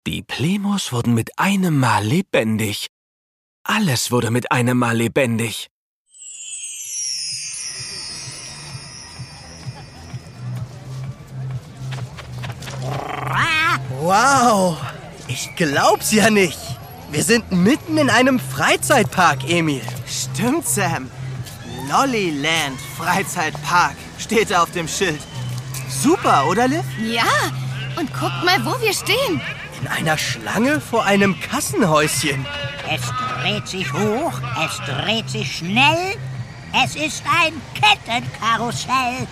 Die Plemos wurden mit einem Mal lebendig. Alles wurde mit einem Mal lebendig. Wow, ich glaub's ja nicht. Wir sind mitten in einem Freizeitpark, Emil. Stimmt, Sam. Lollyland Freizeitpark steht da auf dem Schild. Super, oder, Liv? Ja, und guck mal, wo wir stehen. In einer Schlange vor einem Kassenhäuschen. Es dreht sich hoch, es dreht sich schnell. Es ist ein Kettenkarussell.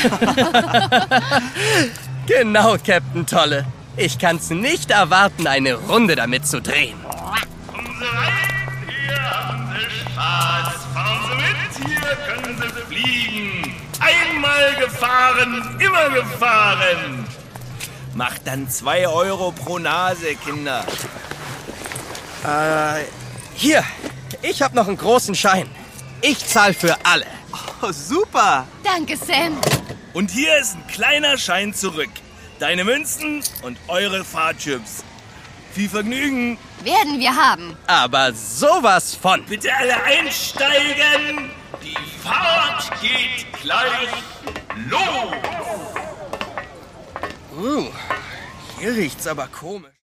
Genau, Captain Tolle. Ich kann's nicht erwarten, eine Runde damit zu drehen. Hier haben Sie Spaß. Fahren Sie mit, hier können Sie fliegen. Einmal gefahren, immer gefahren. Macht dann 2 Euro pro Nase, Kinder. Hier, ich hab noch einen großen Schein. Ich zahl für alle. Oh, super. Danke, Sam. Und hier ist ein kleiner Schein zurück. Deine Münzen und eure Fahrtchips. Viel Vergnügen. Werden wir haben. Aber sowas von. Bitte alle einsteigen. Die Fahrt geht gleich los. Hier riecht's aber komisch.